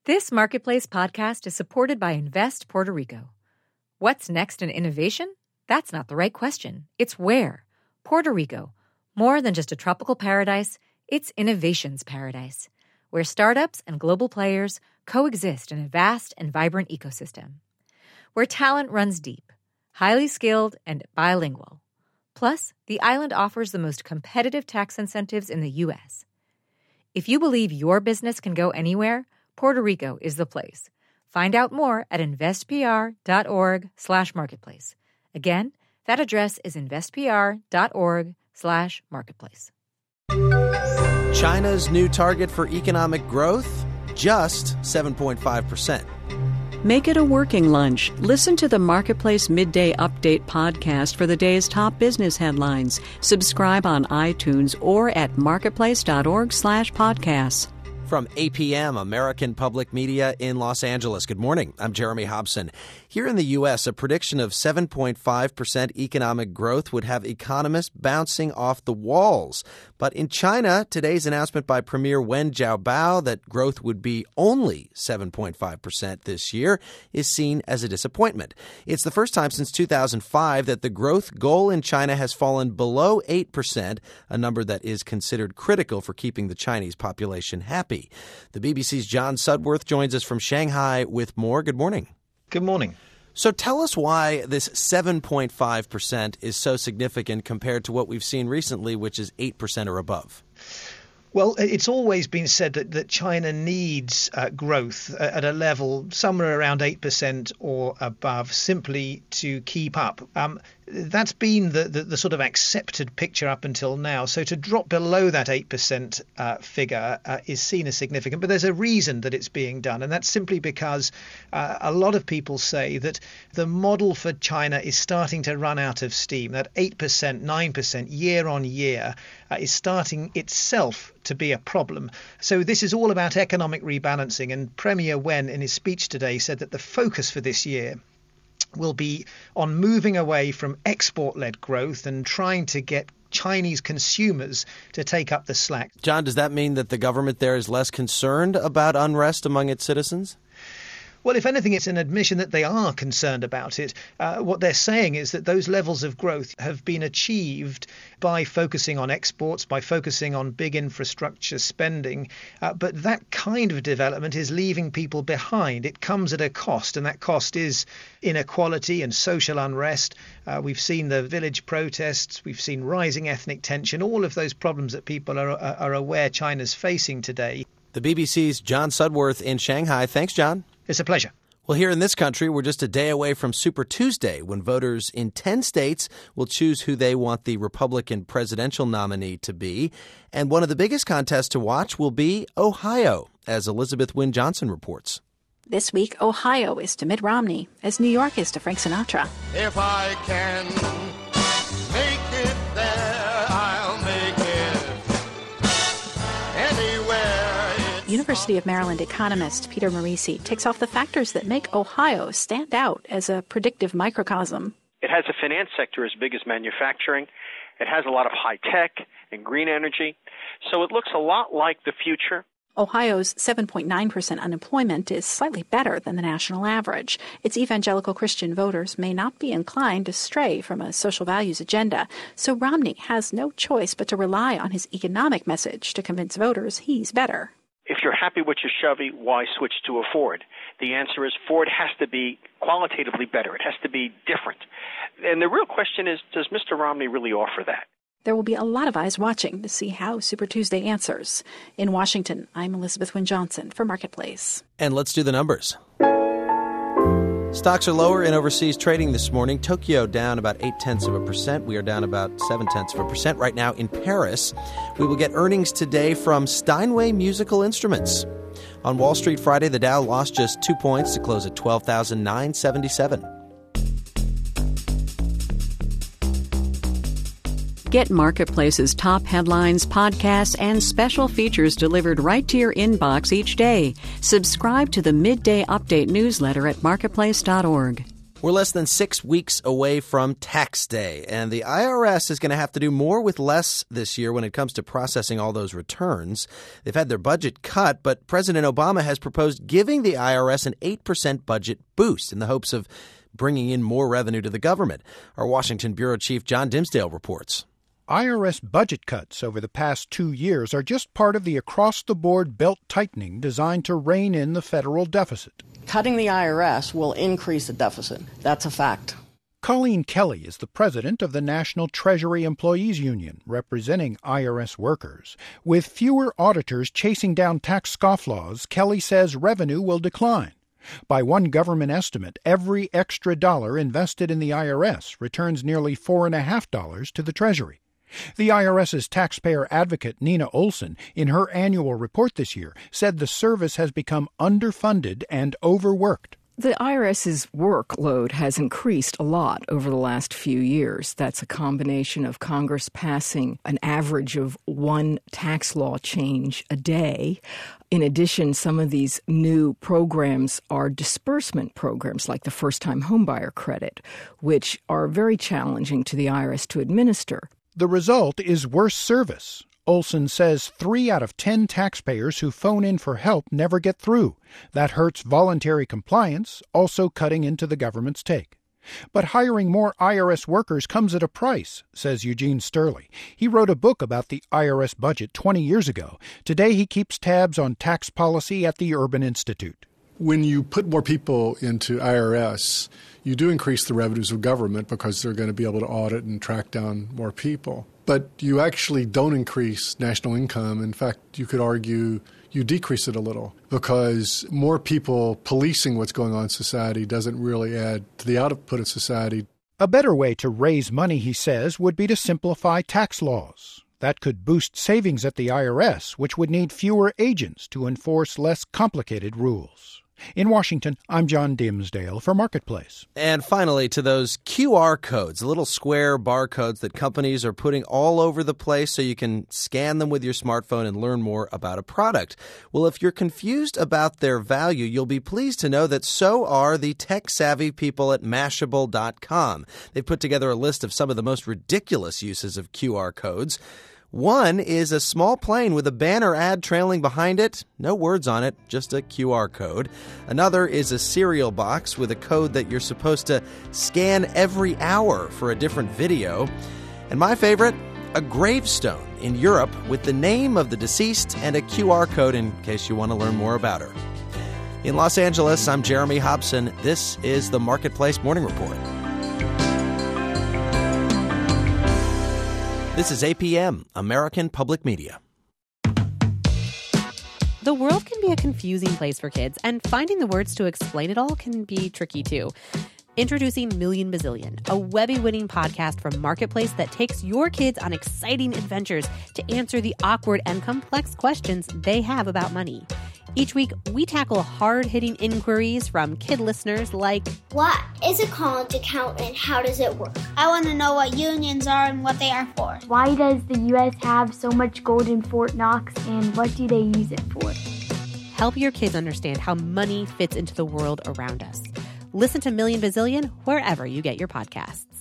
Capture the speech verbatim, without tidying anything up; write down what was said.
This Marketplace podcast is supported by Invest Puerto Rico. What's next in innovation? That's not the right question. It's where. Puerto Rico. More than just a tropical paradise, it's innovation's paradise, where startups and global players coexist in a vast and vibrant ecosystem. Where talent runs deep, highly skilled, and bilingual. Plus, the island offers the most competitive tax incentives in the U S. If you believe your business can go anywhere, Puerto Rico is the place. Find out more at investpr.org slash marketplace. Again, that address is investpr.org slash marketplace. China's new target for economic growth? Just seven point five percent. Make it a working lunch. Listen to the Marketplace Midday Update podcast for the day's top business headlines. Subscribe on iTunes or at marketplace.org slash podcasts. From A P M, American Public Media in Los Angeles. Good morning. I'm Jeremy Hobson. Here in the U S, a prediction of seven point five percent economic growth would have economists bouncing off the walls. But in China, today's announcement by Premier Wen Jiabao that growth would be only seven point five percent this year is seen as a disappointment. It's the first time since two thousand five that the growth goal in China has fallen below eight percent, a number that is considered critical for keeping the Chinese population happy. The B B C's John Sudworth joins us from Shanghai with more. Good morning. Good morning. So tell us why this seven point five percent is so significant compared to what we've seen recently, which is eight percent or above. Well, it's always been said that, that China needs uh, growth at a level somewhere around eight percent or above simply to keep up. Um, that's been the, the, the sort of accepted picture up until now. So to drop below that eight percent uh, figure uh, is seen as significant. But there's a reason that it's being done, and that's simply because uh, a lot of people say that the model for China is starting to run out of steam. That eight percent, nine percent year on year uh, is starting itself to be a problem. So this is all about economic rebalancing. And Premier Wen, in his speech today, said that the focus for this year will be on moving away from export-led growth and trying to get Chinese consumers to take up the slack. John, does that mean that the government there is less concerned about unrest among its citizens? Well, if anything, it's an admission that they are concerned about it. Uh, what they're saying is that those levels of growth have been achieved by focusing on exports, by focusing on big infrastructure spending. Uh, but that kind of development is leaving people behind. It comes at a cost, and that cost is inequality and social unrest. Uh, we've seen the village protests. We've seen rising ethnic tension, all of those problems that people are, are aware China's facing today. The B B C's John Sudworth in Shanghai. Thanks, John. It's a pleasure. Well, here in this country, we're just a day away from Super Tuesday, when voters in ten states will choose who they want the Republican presidential nominee to be. And one of the biggest contests to watch will be Ohio, as Elizabeth Wynne Johnson reports. This week, Ohio is to Mitt Romney, as New York is to Frank Sinatra. If I can make it there, I'll make it anywhere. University of Maryland economist Peter Marisi takes off the factors that make Ohio stand out as a predictive microcosm. It has a finance sector as big as manufacturing. It has a lot of high tech and green energy. So it looks a lot like the future. Ohio's seven point nine percent unemployment is slightly better than the national average. Its evangelical Christian voters may not be inclined to stray from a social values agenda, so Romney has no choice but to rely on his economic message to convince voters he's better. If you're happy with your Chevy, why switch to a Ford? The answer is Ford has to be qualitatively better. It has to be different. And the real question is, does Mister Romney really offer that? There will be a lot of eyes watching to see how Super Tuesday answers. In Washington, I'm Elizabeth Wynne Johnson for Marketplace. And let's do the numbers. Stocks are lower in overseas trading this morning. Tokyo down about eight-tenths of a percent. We are down about seven-tenths of a percent right now in Paris. We will get earnings today from Steinway Musical Instruments. On Wall Street Friday, the Dow lost just two points to close at twelve thousand nine hundred seventy-seven. Get Marketplace's top headlines, podcasts, and special features delivered right to your inbox each day. Subscribe to the Midday Update newsletter at marketplace dot org. We're less than six weeks away from tax day, and the I R S is going to have to do more with less this year when it comes to processing all those returns. They've had their budget cut, but President Obama has proposed giving the I R S an eight percent budget boost in the hopes of bringing in more revenue to the government. Our Washington Bureau Chief John Dimsdale reports. I R S budget cuts over the past two years are just part of the across-the-board belt-tightening designed to rein in the federal deficit. Cutting the I R S will increase the deficit. That's a fact. Colleen Kelly is the president of the National Treasury Employees Union, representing I R S workers. With fewer auditors chasing down tax scofflaws, Kelly says revenue will decline. By one government estimate, every extra dollar invested in the I R S returns nearly four and a half dollars to the Treasury. The IRS's taxpayer advocate Nina Olson, in her annual report this year, said the service has become underfunded and overworked. The IRS's workload has increased a lot over the last few years. That's a combination of Congress passing an average of one tax law change a day. In addition, some of these new programs are disbursement programs like the first-time homebuyer credit, which are very challenging to the I R S to administer. The result is worse service. Olson says three out of ten taxpayers who phone in for help never get through. That hurts voluntary compliance, also cutting into the government's take. But hiring more I R S workers comes at a price, says Eugene Sterling. He wrote a book about the I R S budget twenty years ago. Today he keeps tabs on tax policy at the Urban Institute. When you put more people into I R S, you do increase the revenues of government because they're going to be able to audit and track down more people. But you actually don't increase national income. In fact, you could argue you decrease it a little because more people policing what's going on in society doesn't really add to the output of society. A better way to raise money, he says, would be to simplify tax laws. That could boost savings at the I R S, which would need fewer agents to enforce less complicated rules. In Washington, I'm John Dimsdale for Marketplace. And finally, to those Q R codes, the little square barcodes that companies are putting all over the place so you can scan them with your smartphone and learn more about a product. Well, if you're confused about their value, you'll be pleased to know that so are the tech-savvy people at Mashable dot com. They've put together a list of some of the most ridiculous uses of Q R codes. One is a small plane with a banner ad trailing behind it. No words on it, just a Q R code. Another is a cereal box with a code that you're supposed to scan every hour for a different video. And my favorite, a gravestone in Europe with the name of the deceased and a Q R code in case you want to learn more about her. In Los Angeles, I'm Jeremy Hobson. This is the Marketplace Morning Report. This is A P M, American Public Media. The world can be a confusing place for kids, and finding the words to explain it all can be tricky too. Introducing Million Bazillion, a Webby-winning podcast from Marketplace that takes your kids on exciting adventures to answer the awkward and complex questions they have about money. Each week, we tackle hard-hitting inquiries from kid listeners like, what is a college account and how does it work? I want to know what unions are and what they are for. Why does the U S have so much gold in Fort Knox and what do they use it for? Help your kids understand how money fits into the world around us. Listen to Million Bazillion wherever you get your podcasts.